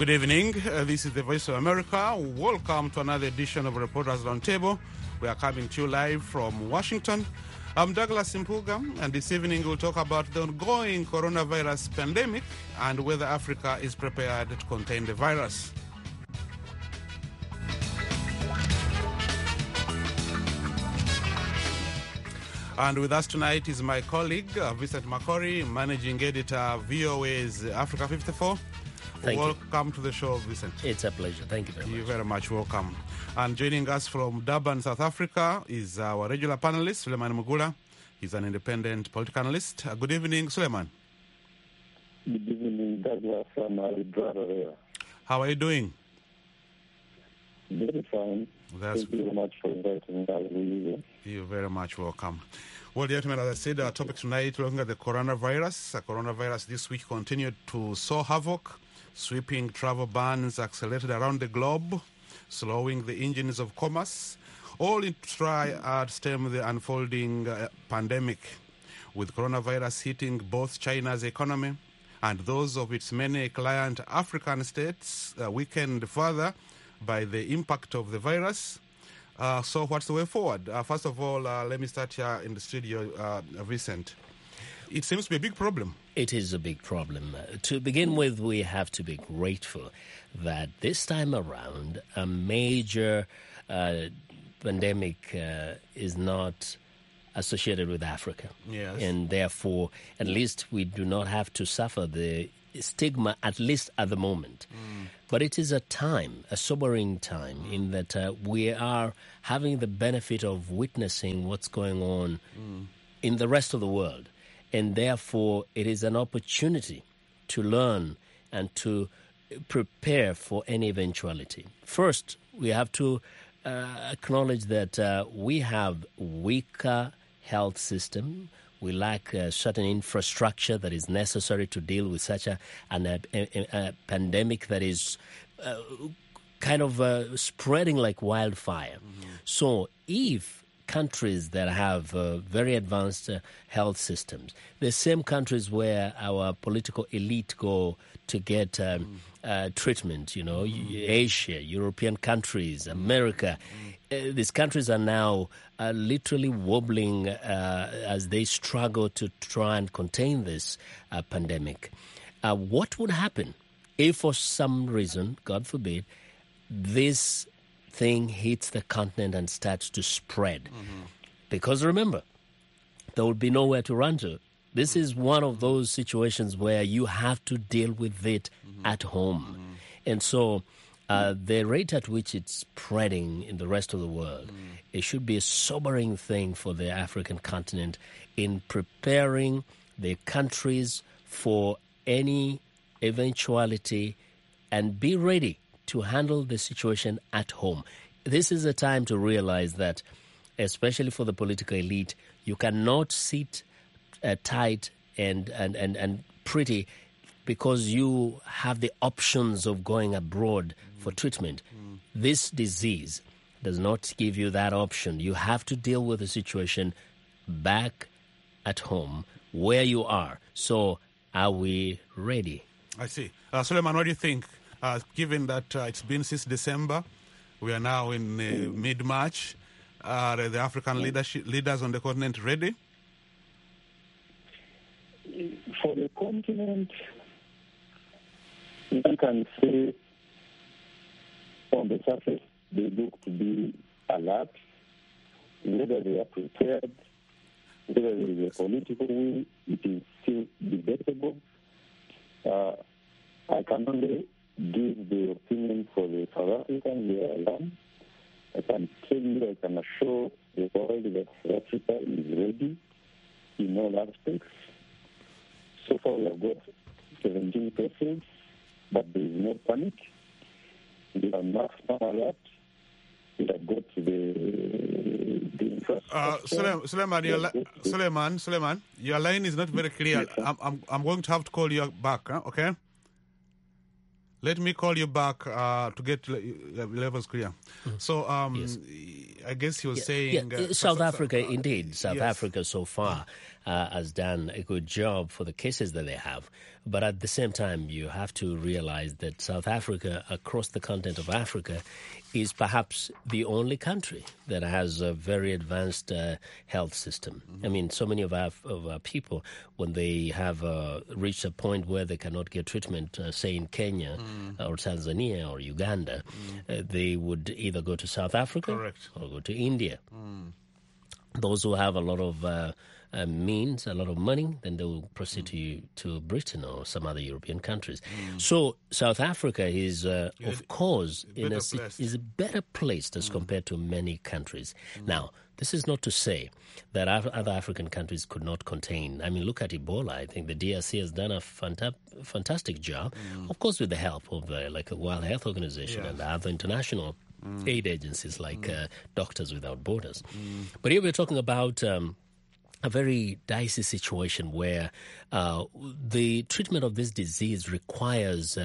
Good evening. This is the Voice of America. Welcome to another edition of Reporters Roundtable. We are coming to you live from Washington. I'm Douglas Impuga, and this evening we'll talk about the ongoing coronavirus pandemic and whether Africa is prepared to contain the virus. And with us tonight is my colleague, Vincent Makori, Managing Editor, VOA's Africa 54. Welcome to the show, Vincent. It's a pleasure. Thank you very much. You're very much welcome. And joining us from Durban, South Africa, is our regular panelist, Suleiman Mugula. He's an independent political analyst. Good evening, Suleiman. Good evening, Douglas from Alibra. How are you doing? Very fine. Thank you very much for inviting me. You're very much welcome. Well, gentlemen, as I said, our topic tonight, looking at the coronavirus. The coronavirus this week continued to sow havoc. Sweeping travel bans accelerated around the globe, slowing the engines of commerce, all in try to stem the unfolding pandemic, with coronavirus hitting both China's economy and those of its many client African states, weakened further by the impact of the virus. So what's the way forward? First of all, let me start here in the studio, Vincent. It seems to be a big problem. It is a big problem. To begin with, we have to be grateful that this time around, a major pandemic is not associated with Africa. Yes. And therefore, at least we do not have to suffer the stigma, at least at the moment. But it is a time, a sobering time, in that we are having the benefit of witnessing what's going on in the rest of the world. And therefore, it is an opportunity to learn and to prepare for any eventuality. First, we have to acknowledge that we have weaker health system. We lack certain infrastructure that is necessary to deal with such a pandemic that is kind of spreading like wildfire. So if countries that have very advanced health systems, the same countries where our political elite go to get treatment, Asia, European countries, America, these countries are now literally wobbling as they struggle to try and contain this pandemic. What would happen if for some reason, God forbid, this thing hits the continent and starts to spread? Because remember, there will be nowhere to run to. This is one of those situations where you have to deal with it at home. And so the rate at which it's spreading in the rest of the world, it should be a sobering thing for the African continent in preparing the countries for any eventuality and be ready to handle the situation at home. This is a time to realize that, especially for the political elite, you cannot sit tight and pretty because you have the options of going abroad for treatment. This disease does not give you that option. You have to deal with the situation back at home where you are. So are we ready? I see. Suleiman, what do you think? Given that it's been since December, we are now in mid-March, are the African leaders on the continent ready? For the continent, you can say on the surface they look to be alert. Whether they are prepared, whether there is a political will, it is still debatable. I can only give the opinion for the South Africans where I am. I can tell you, I can assure the world that South Africa is ready in all aspects. So far we have got 17 persons, but there is no panic. We are maximum alert. We have got the infrastructure. Suleiman, your line is not very clear. I'm going to have to call you back, okay? Let me call you back to get levels clear. Yes. So I guess he was saying... South Africa, indeed. South yes. Africa so far has done a good job for the cases that they have. But at the same time, you have to realize that South Africa, across the continent of Africa, is perhaps the only country that has a very advanced health system. I mean, so many of our people, when they have reached a point where they cannot get treatment, say in Kenya or Tanzania or Uganda, they would either go to South Africa or go to India. Those who have a lot of means, a lot of money, then they will proceed to Britain or some other European countries. So South Africa is, of course, is a better placed as compared to many countries. Now, this is not to say that other African countries could not contain. I mean, look at Ebola. I think the DRC has done a fantastic job, of course, with the help of like the World Health Organization and other international aid agencies like Doctors Without Borders. But here we're talking about a very dicey situation where the treatment of this disease requires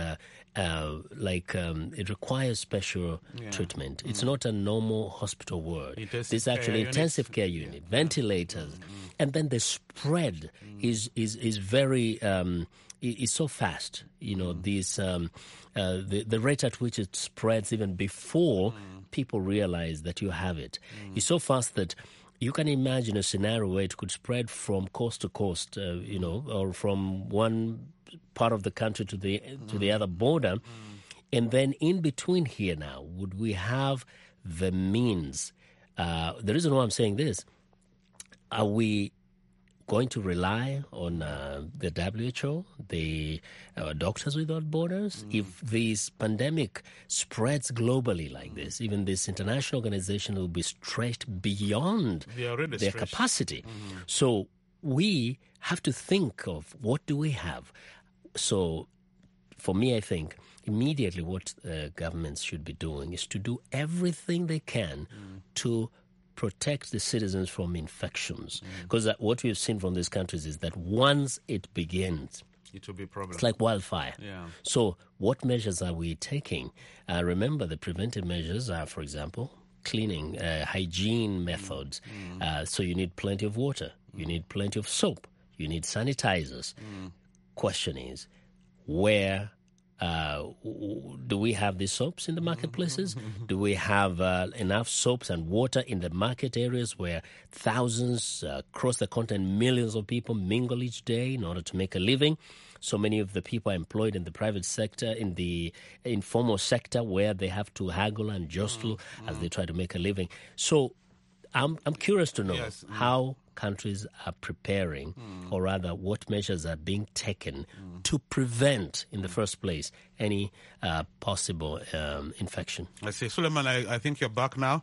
it requires special treatment. It's not a normal hospital ward. It's actually intensive care unit, ventilators, and then the spread is very is so fast. You know, the rate at which it spreads even before people realize that you have it is so fast that you can imagine a scenario where it could spread from coast to coast, or from one part of the country to the other border. And then in between here now, would we have the means? The reason why I'm saying this, are we going to rely on the WHO, the Doctors Without Borders? If this pandemic spreads globally like this, even this international organization will be stretched beyond their capacity. So we have to think of what do we have. So for me, I think immediately what governments should be doing is to do everything they can to protect the citizens from infections. Because what we've seen from these countries is that once it begins, it will be a problem. It's like wildfire. Yeah. So what measures are we taking? Remember, the preventive measures are, for example, cleaning, hygiene methods. So you need plenty of water. You need plenty of soap. You need sanitizers. Question is, where do we have these soaps in the marketplaces? Do we have enough soaps and water in the market areas where thousands across the continent, millions of people mingle each day in order to make a living? So many of the people are employed in the private sector, in the informal sector, where they have to haggle and jostle as they try to make a living. So I'm curious to know how countries are preparing, or rather what measures are being taken to prevent, in the first place, any possible infection. I see. Suleiman, I think you're back now.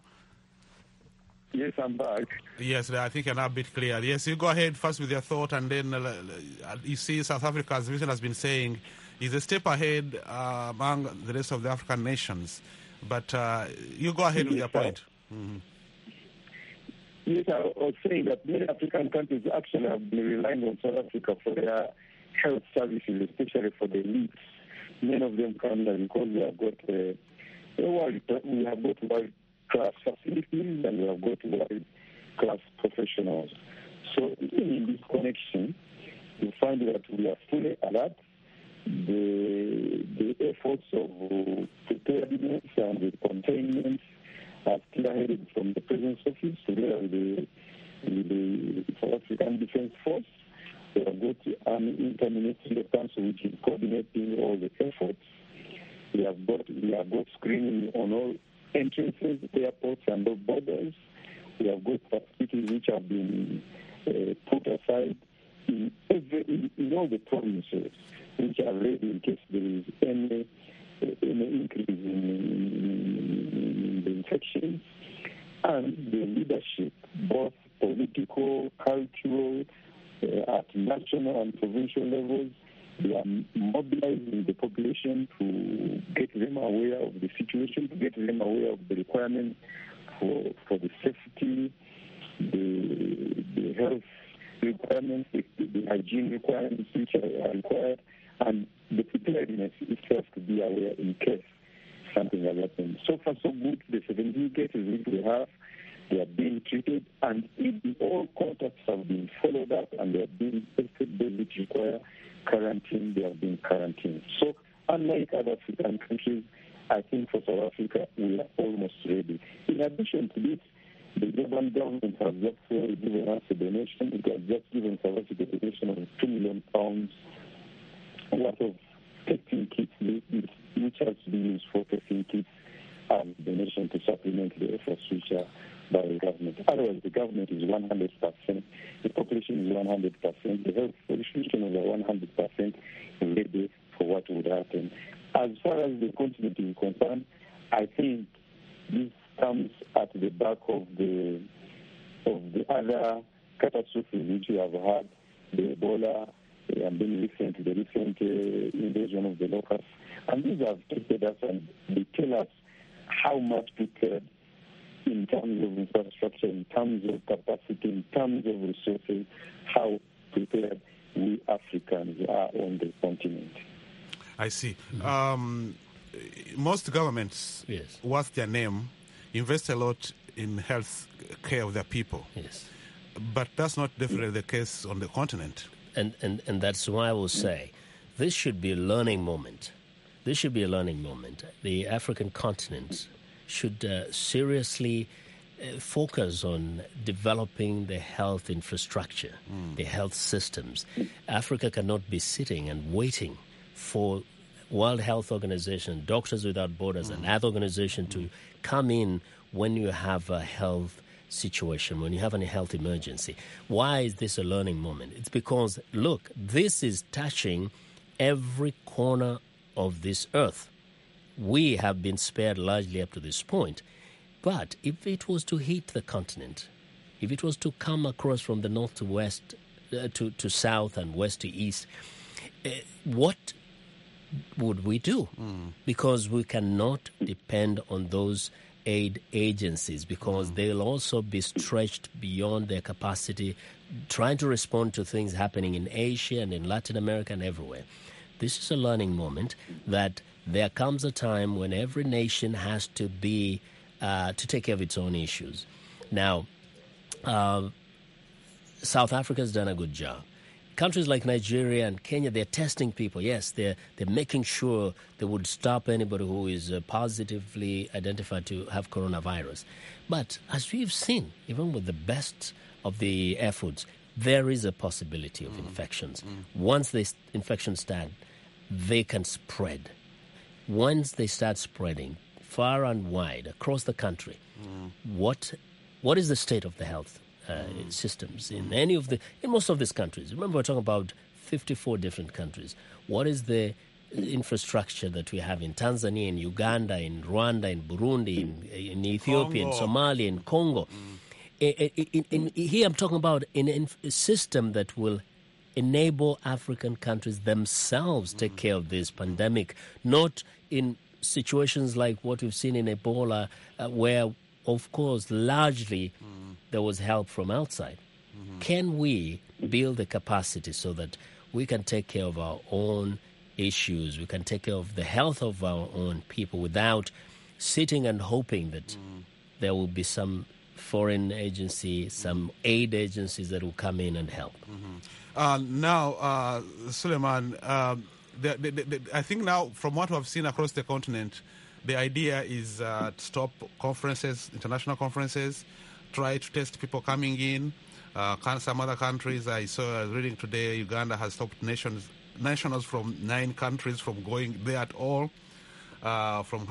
Yes, I'm back. Yes, I think you're now a bit clear. Yes, you go ahead first with your thought, and then you see South Africa, as Vincent has been saying, is a step ahead among the rest of the African nations. But you go ahead with your point. Yes, I was saying that many African countries actually have been relying on South Africa for their health services, especially for the elites. Many of them come here because we have got world-class facilities and we have got world-class professionals. So even in this connection, you find that we are fully alert. The efforts of preparedness and the containment are spearheaded from the President's Office together with the South African Defense Force. We have got an interministerial council which is coordinating all the efforts. We have got screening on all entrances, airports, and all borders. We have got facilities which have been put aside in all the provinces, which are ready in case there is any increase in the infections. And the leadership, both political, cultural, at national and provincial levels, they are mobilizing the population to get them aware of the situation, to get them aware of the requirements for the safety, the health requirements, the hygiene requirements which are required, and the preparedness itself to be aware in case something has happened. So far, so good. The 17 cases which we have, they are being treated, and if all contacts have been followed up and they are being tested, they which require quarantine, they are being quarantined. So unlike other African countries, I think for South Africa, we are almost ready. In addition to this, the German government has just given us a donation. It has just given South Africa a donation of £2 million worth of testing kits, which has to be used for testing kits and donation to supplement the efforts which are by the government. Otherwise, the government is 100%, the population is 100%, the health institutions are 100% ready for what would happen. As far as the continent is concerned, I think this comes at the back of the other catastrophes which we have had, the Ebola, and then the recent invasion of the locusts. And these have tested us, and they tell us how much prepared in terms of infrastructure, in terms of capacity, in terms of resources, how prepared we Africans are on the continent. I see. Most governments, yes, what's their name, invest a lot in health care of their people. Yes. But that's not definitely the case on the continent. And that's why I will say this should be a learning moment. This should be a learning moment. The African continent should seriously focus on developing the health infrastructure, the health systems. Africa cannot be sitting and waiting for World Health Organization, Doctors Without Borders, and other organizations to come in when you have a health situation, when you have a health emergency. Why is this a learning moment? It's because, look, this is touching every corner of this earth. We have been spared largely up to this point. But if it was to hit the continent, if it was to come across from the north to west, to south and west to east, what would we do? Because we cannot depend on those aid agencies, because they'll also be stretched beyond their capacity trying to respond to things happening in Asia and in Latin America and everywhere. This is a learning moment that there comes a time when every nation has to be to take care of its own issues. Now, South Africa has done a good job. Countries like Nigeria and Kenya, they're testing people. Yes, they're making sure they would stop anybody who is positively identified to have coronavirus. But as we've seen, even with the best of the efforts, there is a possibility of infections. Once the infections start, they can spread. Once they start spreading far and wide across the country, what is the state of the health systems in most of these countries? Remember, we're talking about 54 different countries. What is the infrastructure that we have in Tanzania, in Uganda, in Rwanda, in Burundi, in Ethiopia, Congo, in Somalia, in Congo? Here I'm talking about a system that will enable African countries themselves take care of this pandemic, not in situations like what we've seen in Ebola, where, of course, largely there was help from outside. Can we build the capacity so that we can take care of our own issues, we can take care of the health of our own people without sitting and hoping that there will be some foreign agency, some aid agencies that will come in and help? Now, Suleiman, I think now from what we've seen across the continent, the idea is to stop conferences, international conferences, try to test people coming in. Some other countries, I saw reading today, Uganda has stopped nationals from 9 countries from going there at all, from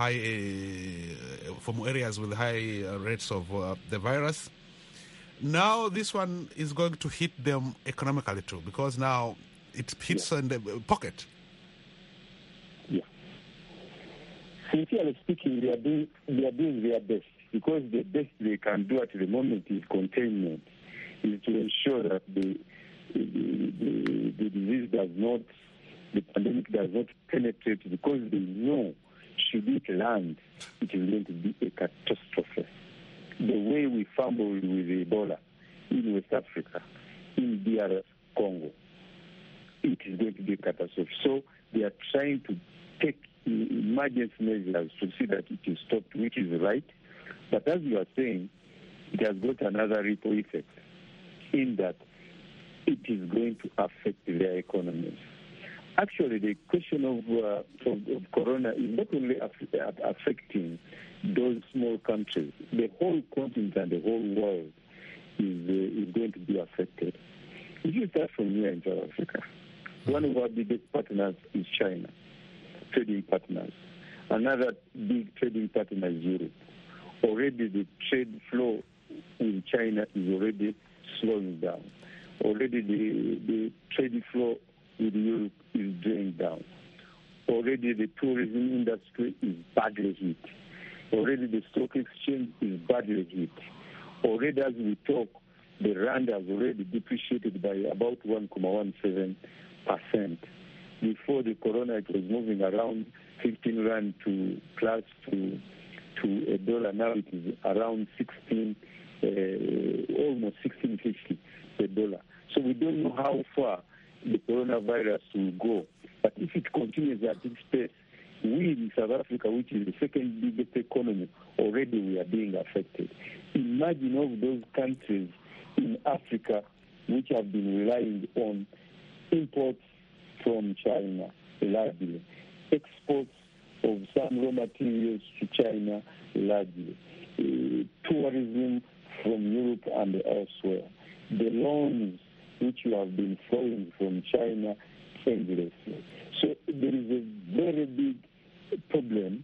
areas with high rates of the virus. Now this one is going to hit them economically too, because now it hits in the pocket. Yeah. Sincerely speaking, they are doing their best, because the best they can do at the moment is containment, is to ensure that the disease does not, the pandemic does not penetrate, because they know should it land, it is going to be a catastrophe. The way we fumbled with Ebola in West Africa, in DRC Congo, it is going to be a catastrophe. So they are trying to take emergency measures to see that it is stopped, which is right. But as you are saying, it has got another ripple effect in that it is going to affect their economies. Actually, the question of corona is not only affecting those small countries. The whole continent and the whole world is going to be affected. If you start from here in South Africa, one of our biggest partners is China, trading partners. Another big trading partner is Europe. Already the trade flow in China is already slowing down. Already the trade flow with Europe is going down. Already the tourism industry is badly hit. Already the stock exchange is badly hit. Already as we talk, the rand has already depreciated by about 1.17%. Before the corona, it was moving around 15 rand to plus to a dollar. Now it is around 16, almost 16.50 per dollar. So we don't know how far the coronavirus will go. But if it continues at this pace, we in South Africa, which is the second biggest economy, already we are being affected. Imagine all those countries in Africa which have been relying on imports from China, largely, exports of some raw materials to China, largely, tourism from Europe and elsewhere, the loans which you have been flowing from China endlessly. So there is a very big problem,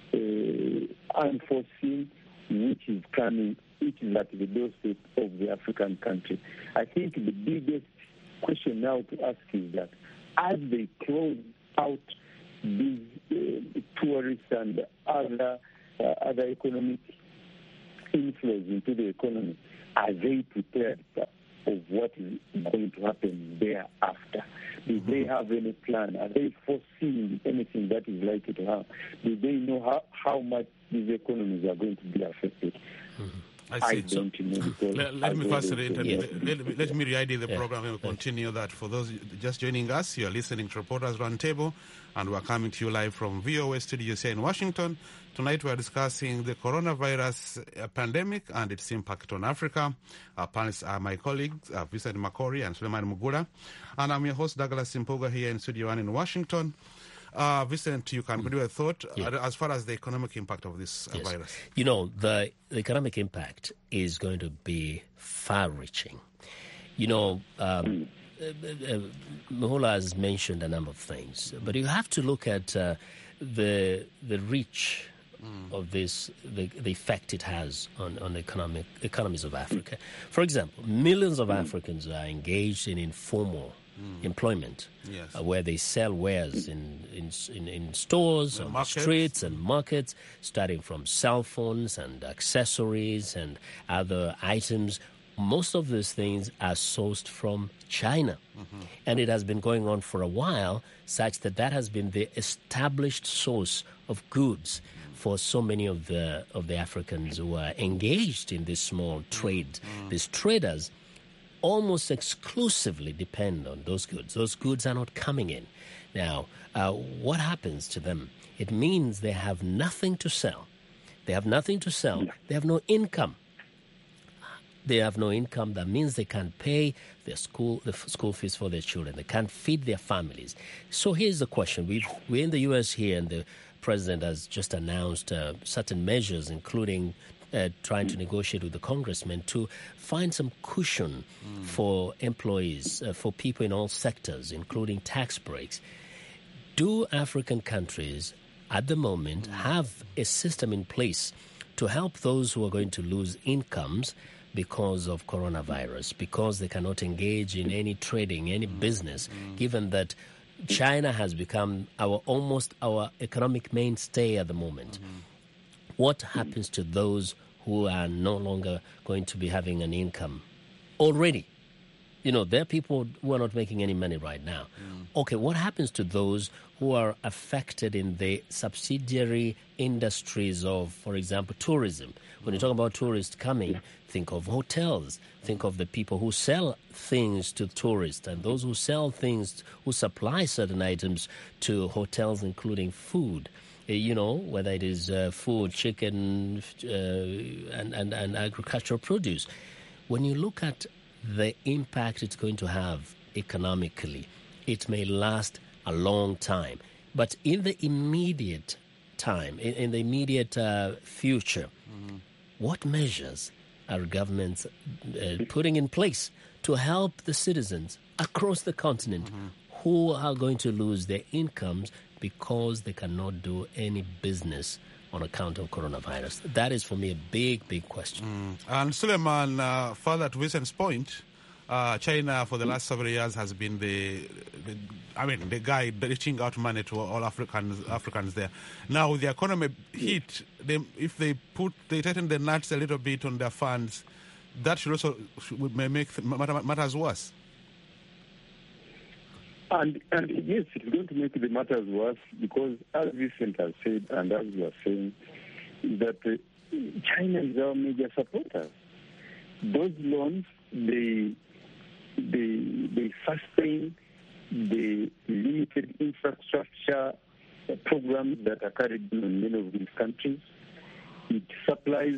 unforeseen, which is coming, which is at the doorstep of the African country. I think the biggest question now to ask is that as they close out these tourists and other economic inflows into the economy, are they prepared of what is going to happen thereafter? Do they have any plan? Are they foreseeing anything that is likely to happen? Do they know how much these economies are going to be affected? I don't know. Let me first let me read the program and we'll continue that. For those just joining us, you're listening to Reporters Roundtable, and we're coming to you live from VOA Studios here in Washington. Tonight we're discussing the coronavirus pandemic and its impact on Africa. Our panelists are my colleagues, Vincent Makori and Suleiman Mugula. And I'm your host, Douglas Simpoga, here in Studio 1 in Washington. Vincent, you can do a thought as far as the economic impact of this virus. You know, the economic impact is going to be far-reaching. You know, Mugula has mentioned a number of things, but you have to look at the reach of this, the effect it has on economies of Africa. For example, millions of Africans are engaged in informal employment, where they sell wares in stores, on the streets and markets, starting from cell phones and accessories and other items. Most of those things are sourced from China. And it has been going on for a while, such that has been the established source of goods for so many of the Africans who are engaged in this small trade. These traders almost exclusively depend on those goods. Those goods are not coming in. Now, what happens to them? It means they have nothing to sell. They have nothing to sell. They have no income. They have no income. That means they can't pay the school fees for their children. They can't feed their families. So here's the question. We're in the U.S. here, and the president has just announced certain measures, including trying to negotiate with the congressmen to find some cushion for employees, for people in all sectors, including tax breaks. Do African countries at the moment have a system in place to help those who are going to lose incomes because of coronavirus, because they cannot engage in any trading, any business, given that China has become almost our economic mainstay at the moment? What happens to those who are no longer going to be having an income already? There are people who are not making any money right now. Okay, what happens to those who are affected in the subsidiary industries of, for example, tourism? When you talk about tourists coming, think of hotels, think of the people who sell things to tourists and those who sell things, who supply certain items to hotels, including food. Whether it is food, chicken, and agricultural produce. When you look at the impact it's going to have economically, it may last a long time. But in the immediate time, in the immediate future, what measures are governments putting in place to help the citizens across the continent who are going to lose their incomes because they cannot do any business on account of coronavirus? That is, for me, a big, big question. And Suleiman, further to Vincent's point, China for the last several years has been the guy reaching out money to all Africans there. Now with the economy hit, if they tighten the nuts a little bit on their funds, that should also may make matters worse. And yes, it's going to make the matters worse because, as Vincent has said, and as you are saying, that China is our major supporter. Those loans, they sustain the limited infrastructure programs that are carried on in many of these countries. It supplies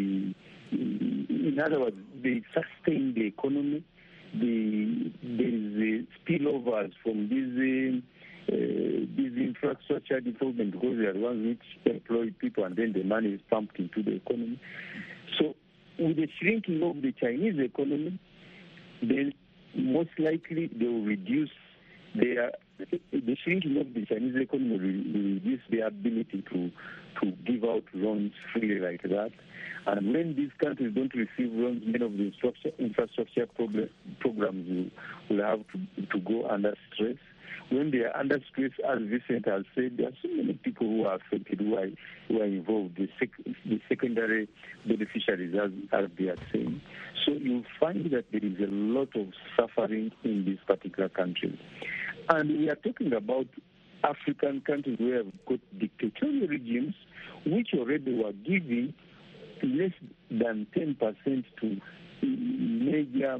in other words, they sustain the economy. There is spillovers from these infrastructure development because they are the ones which employ people and then the money is pumped into the economy. So with the shrinking of the Chinese economy, then most likely they will reduce the shrinking of the Chinese economy will reduce their ability to give out loans freely like that. And when these countries don't receive loans, many of the infrastructure programs will have to go under stress. When they are under stress, as Vincent has said, there are so many people who are affected, who are involved, the secondary beneficiaries, as they are saying. So you find that there is a lot of suffering in these particular countries. And we are talking about African countries where have got dictatorial regimes which already were giving less than 10% to major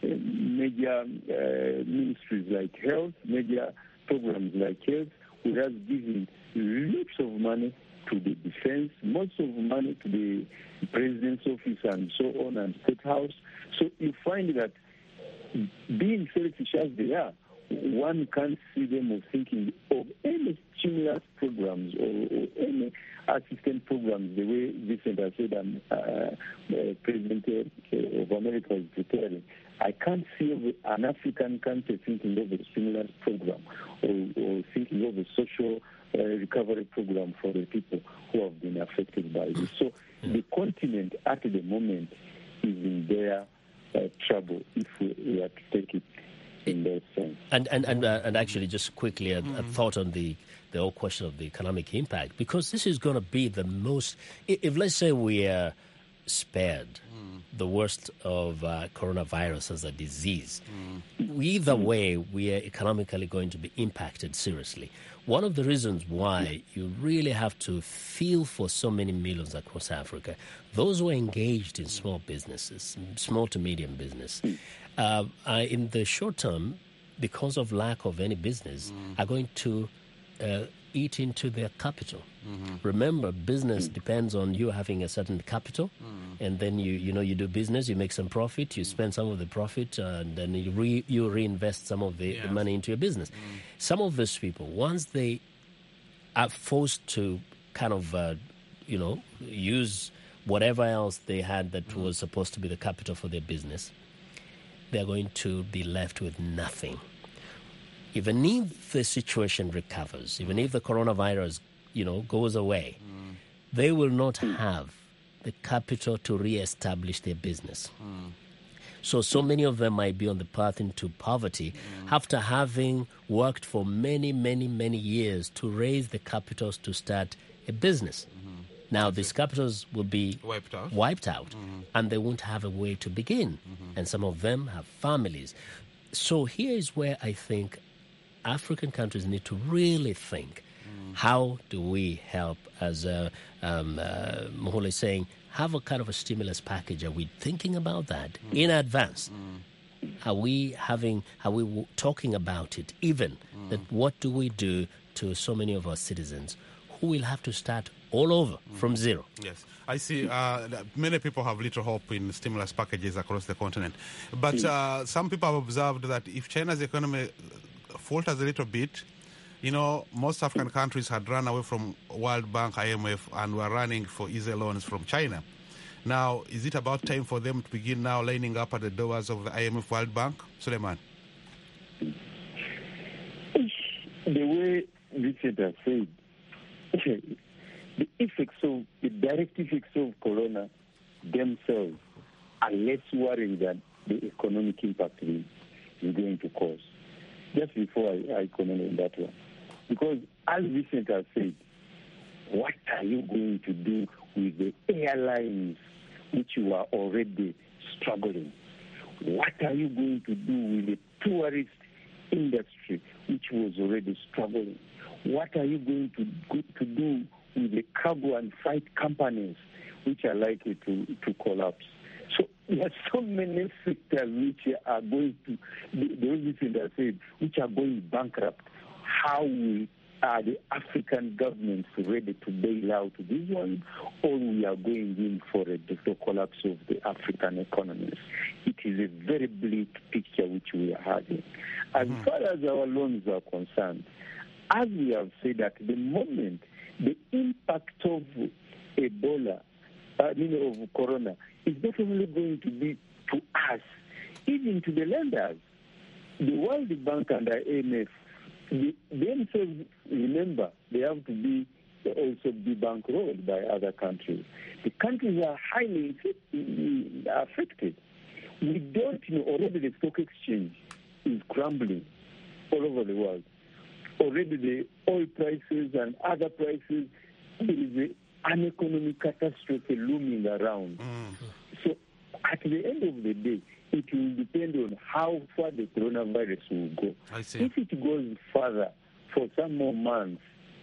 ministries like health, major programs like health, whereas giving lots of money to the defense, lots of money to the president's office and so on, and state house. So you find that being selfish as they are, one can't see them of thinking of any stimulus programs or any assistance programs the way Vincent has said President of America is preparing. I can't see an African country thinking of a stimulus program or thinking of a social recovery program for the people who have been affected by this. So the continent at the moment is in their trouble if we are to take it in that sense. And actually, just quickly, a thought on the whole question of the economic impact, because this is going to be the most, if let's say we are spared the worst of coronavirus as a disease, either way, we are economically going to be impacted seriously. One of the reasons why you really have to feel for so many millions across Africa, those who are engaged in small businesses, small to medium business, in the short term, because of lack of any business, are going to eat into their capital. Remember, business depends on you having a certain capital, and then you do business, you make some profit, you spend some of the profit, and then you reinvest some of the money into your business. Some of those people, once they are forced to kind of use whatever else they had that was supposed to be the capital for their business, they're going to be left with nothing. Even if the situation recovers, even if the coronavirus, goes away, they will not have the capital to reestablish their business. So many of them might be on the path into poverty after having worked for many, many, many years to raise the capitals to start a business. Now, these capitals will be wiped out. And they won't have a way to begin. And some of them have families. So here is where I think African countries need to really think, how do we help, as Mohole is saying, have a kind of a stimulus package? Are we thinking about that in advance? Are we talking about it even? That what do we do to so many of our citizens who will have to start all over from zero? Yes. I see many people have little hope in stimulus packages across the continent. But some people have observed that if China's economy falters a little bit, you know, most African countries had run away from World Bank, IMF, and were running for easy loans from China. Now, is it about time for them to begin now lining up at the doors of the IMF, World Bank? Suleiman? The way Richard has said, the direct effects of corona themselves are less worrying than the economic impact it is going to cause. Just before I comment on that one. Because as Vincent has said, what are you going to do with the airlines which you are already struggling? What are you going to do with the tourist industry which was already struggling? What are you going to do with the cargo and freight companies which are likely to collapse? So there are so many sectors which are going to, which are going bankrupt. How are the African governments ready to bail out these ones, or we are going in for a total collapse of the African economies? It is a very bleak picture which we are having. As far as our loans are concerned, as we have said at the moment, the impact of Ebola, of corona, is not only going to be to us, even to the lenders. The World Bank and the IMF, themselves, remember, they have to also be bankrolled by other countries. The countries are highly affected. We don't know, already the stock exchange is crumbling all over the world. Already the oil prices and other prices, there is an economic catastrophe looming around. So at the end of the day, it will depend on how far the coronavirus will go. I see. If it goes further for some more months,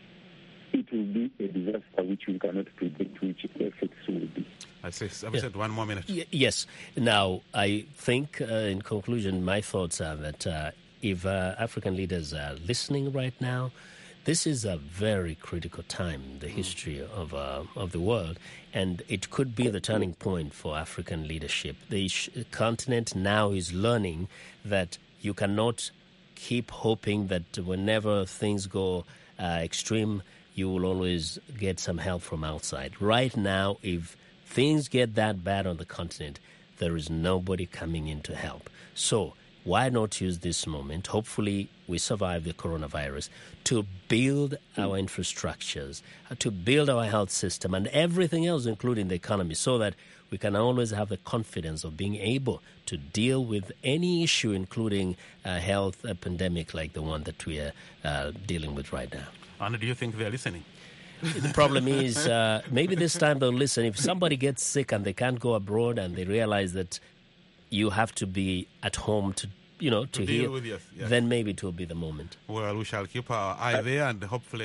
it will be a disaster which we cannot predict which effects will be. I see. I've said 1 more minute. Yes. Now, I think, in conclusion, my thoughts are that if African leaders are listening right now, this is a very critical time in the history of the world, and it could be the turning point for African leadership. The continent now is learning that you cannot keep hoping that whenever things go extreme, you will always get some help from outside. Right now, if things get that bad on the continent, there is nobody coming in to help. So why not use this moment, hopefully we survive the coronavirus, to build our infrastructures, to build our health system and everything else, including the economy, so that we can always have the confidence of being able to deal with any issue, including a health pandemic like the one that we are dealing with right now. And do you think they're listening? The problem is maybe this time they'll listen. If somebody gets sick and they can't go abroad and they realize that you have to be at home to heal, with yes. Then maybe it will be the moment. Well, we shall keep our eye there and hopefully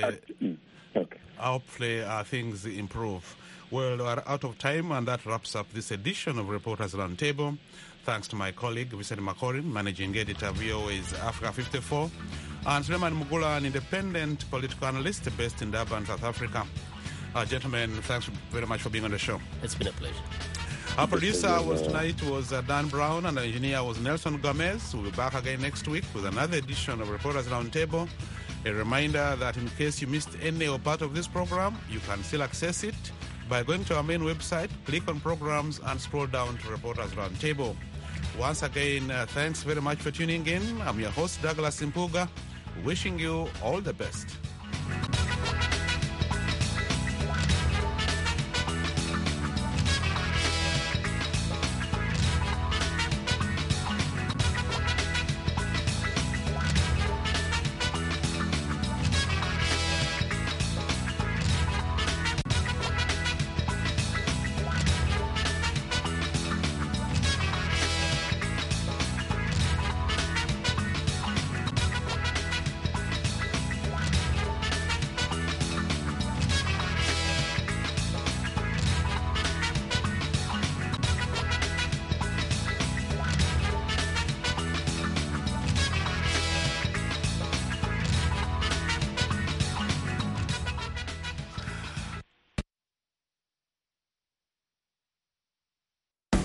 things improve. Well, we are out of time, and that wraps up this edition of Reporters Roundtable. Thanks to my colleague, Vincent Makorin, Managing Editor, VOA's Africa 54, and Suleiman Mugula, an independent political analyst based in Durban, South Africa. Gentlemen, thanks very much for being on the show. It's been a pleasure. Our producer tonight was Dan Brown, and our engineer was Nelson Gomez. We'll be back again next week with another edition of Reporters Roundtable. A reminder that in case you missed any or part of this program, you can still access it by going to our main website, click on programs, and scroll down to Reporters Roundtable. Once again, thanks very much for tuning in. I'm your host, Douglas Impuga, wishing you all the best.